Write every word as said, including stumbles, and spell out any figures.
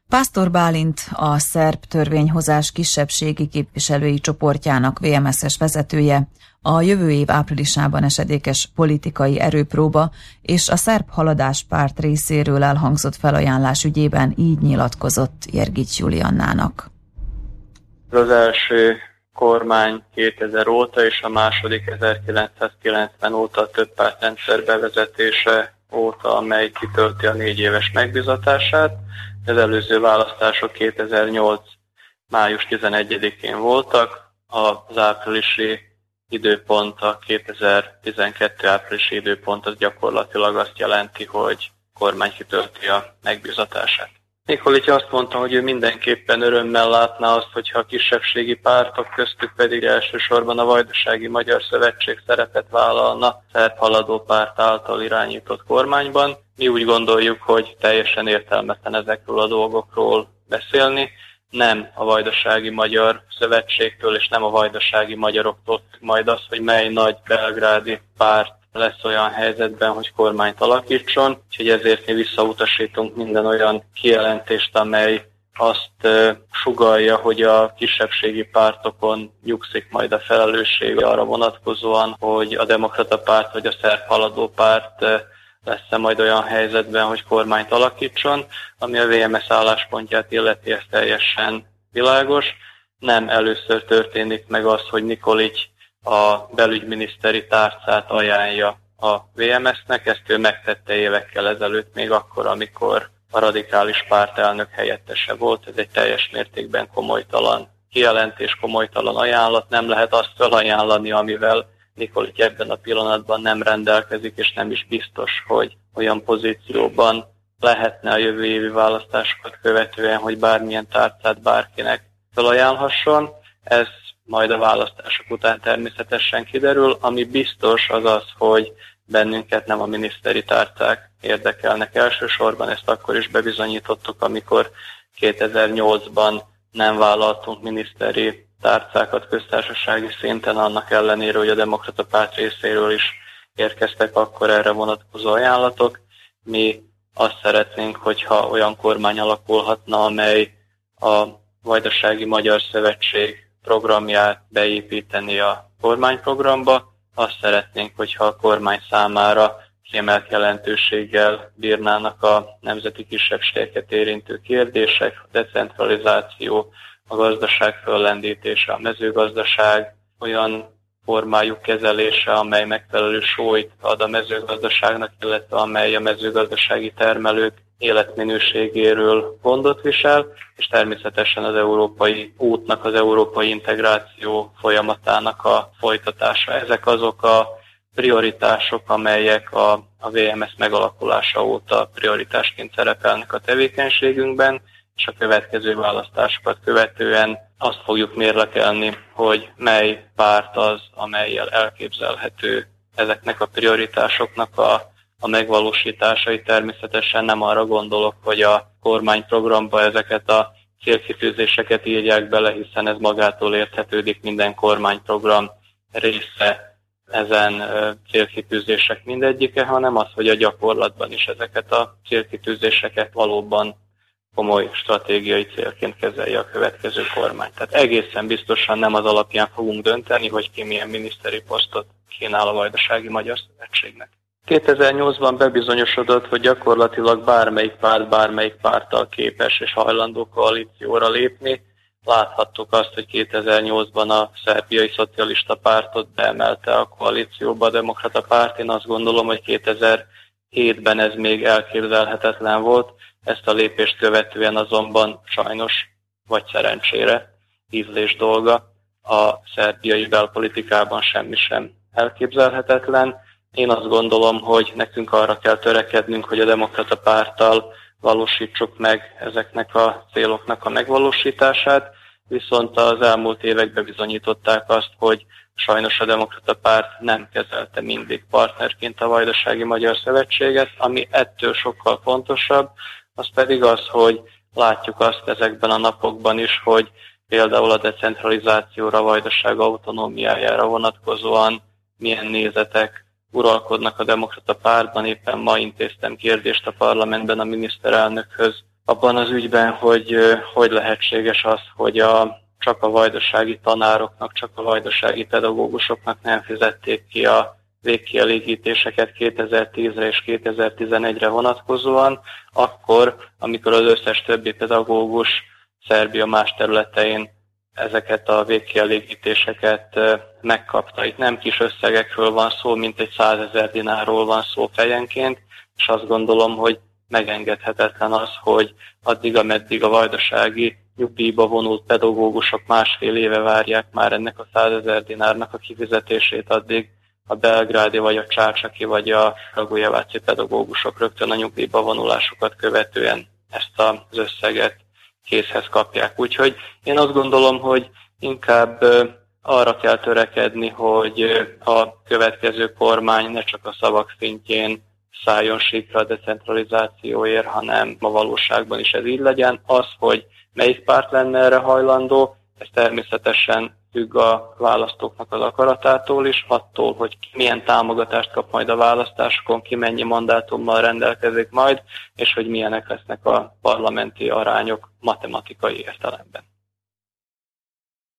Pásztor Bálint, a szerb törvényhozás kisebbségi képviselői csoportjának vé em es-es vezetője a jövő év áprilisában esedékes politikai erőpróba és a szerb haladás párt részéről elhangzott felajánlás ügyében így nyilatkozott Jergics Juliannának. Az első kormány kétezer óta és a második ezerkilencszázkilencven óta a többpártrendszer bevezetése óta, amely kitölti a négy éves megbízatását. Az előző választások kétezer-nyolc május tizenegyedikén voltak, az áprilisi időpont, a kétezer-tizenkettő áprilisi időpont az gyakorlatilag azt jelenti, hogy a kormány kitölti a megbízatását. Nikolics azt mondta, hogy ő mindenképpen örömmel látná azt, hogyha a kisebbségi pártok, köztük pedig elsősorban a Vajdasági Magyar Szövetség szerepet vállalna a szerb haladó párt által irányított kormányban. Mi úgy gondoljuk, hogy teljesen értelmetlen ezekről a dolgokról beszélni. Nem a Vajdasági Magyar Szövetségtől és nem a vajdasági magyaroktól majd az, hogy mely nagy belgrádi párt lesz olyan helyzetben, hogy kormányt alakítson, úgyhogy ezért mi visszautasítunk minden olyan kijelentést, amely azt uh, sugallja, hogy a kisebbségi pártokon nyugszik majd a felelősség arra vonatkozóan, hogy a Demokrata Párt vagy a Szerb Haladó Párt uh, lesz-e majd olyan helyzetben, hogy kormányt alakítson, ami a vé em es álláspontját illeti, ez teljesen világos. Nem először történik meg az, hogy Nikolics a belügyminiszteri tárcát ajánlja a vé em es-nek, ezt ő megtette évekkel ezelőtt, még akkor, amikor a radikális párt elnök helyettese volt. Ez egy teljes mértékben komolytalan kijelentés, komolytalan ajánlat. Nem lehet azt felajánlani, amivel Nikolics ebben a pillanatban nem rendelkezik, és nem is biztos, hogy olyan pozícióban lehetne a jövő évi választásokat követően, hogy bármilyen tárcát bárkinek felajánlhasson. Ez majd a választások után természetesen kiderül. Ami biztos az az, hogy bennünket nem a miniszteri tárcák érdekelnek elsősorban. Ezt akkor is bebizonyítottuk, amikor kétezer-nyolcban nem vállaltunk miniszteri tárcákat köztársasági szinten, annak ellenére, hogy a Demokrata Párt részéről is érkeztek akkor erre vonatkozó ajánlatok. Mi azt szeretnénk, hogyha olyan kormány alakulhatna, amely a Vajdasági Magyar Szövetség programját beépíteni a kormányprogramba. Azt szeretnénk, hogyha a kormány számára kiemelt jelentőséggel bírnának a nemzeti kisebbségeket érintő kérdések, a decentralizáció, a gazdaság föllendítése, a mezőgazdaság olyan formájú kezelése, amely megfelelő súlyt ad a mezőgazdaságnak, illetve amely a mezőgazdasági termelők életminőségéről gondot visel, és természetesen az európai útnak, az európai integráció folyamatának a folytatása. Ezek azok a prioritások, amelyek a, a vé em es megalakulása óta prioritásként szerepelnek a tevékenységünkben, és a következő választásokat követően azt fogjuk mérlekelni, hogy mely párt az, amellyel elképzelhető ezeknek a prioritásoknak a, a megvalósításai. Természetesen nem arra gondolok, hogy a kormányprogramba ezeket a célkitűzéseket írják bele, hiszen ez magától érthetődik, minden kormányprogram része ezen célkitűzések mindegyike, hanem az, hogy a gyakorlatban is ezeket a célkitűzéseket valóban komoly stratégiai célként kezelje a következő kormány. Tehát egészen biztosan nem az alapján fogunk dönteni, hogy ki milyen miniszteri posztot kínál a Vajdasági Magyar Szövetségnek. kétezer-nyolcban bebizonyosodott, hogy gyakorlatilag bármelyik párt, bármelyik párttal képes és hajlandó koalícióra lépni. Láthattuk azt, hogy kétezer-nyolcban a szerbiai szocialista pártot beemelte a koalícióba a Demokrata Párt. Én azt gondolom, hogy kétezer-hétben ez még elképzelhetetlen volt. Ezt a lépést követően azonban sajnos, vagy szerencsére, ízlés dolga, a szerbiai belpolitikában semmi sem elképzelhetetlen. Én azt gondolom, hogy nekünk arra kell törekednünk, hogy a Demokrata Párttal valósítsuk meg ezeknek a céloknak a megvalósítását, viszont az elmúlt években bizonyították azt, hogy sajnos a Demokrata Párt nem kezelte mindig partnerként a Vajdasági Magyar Szövetséget, ami ettől sokkal fontosabb, az pedig az, hogy látjuk azt ezekben a napokban is, hogy például a decentralizációra, a Vajdaság autonómiájára vonatkozóan milyen nézetek uralkodnak a Demokrata Pártban. Éppen ma intéztem kérdést a parlamentben a miniszterelnökhöz abban az ügyben, hogy hogy lehetséges az, hogy a, csak a vajdasági tanároknak, csak a vajdasági pedagógusoknak nem fizették ki a végkielégítéseket kétezer-tízre és kétezer-tizenegyre vonatkozóan, akkor, amikor az összes többi pedagógus Szerbia más területein ezeket a végkielégítéseket megkapta. Itt nem kis összegekről van szó, mint egy százezer dinárról van szó fejenként, és azt gondolom, hogy megengedhetetlen az, hogy addig, ameddig a vajdasági nyugdíjba vonult pedagógusok másfél éve várják már ennek a százezer dinárnak a kifizetését, addig a belgrádi, vagy a csácsaki, vagy a kragujeváci pedagógusok rögtön a nyugdíjba vonulásokat követően ezt az összeget készhez kapják. Úgyhogy én azt gondolom, hogy inkább arra kell törekedni, hogy a következő kormány ne csak a szavak szintjén szálljon síkra a decentralizációért, hanem a valóságban is ez így legyen. Az, hogy melyik párt lenne erre hajlandó, ez természetesen függ a választóknak az akaratától is, attól, hogy ki milyen támogatást kap majd a választásokon, ki mennyi mandátummal rendelkezik majd, és hogy milyenek lesznek a parlamenti arányok matematikai értelemben.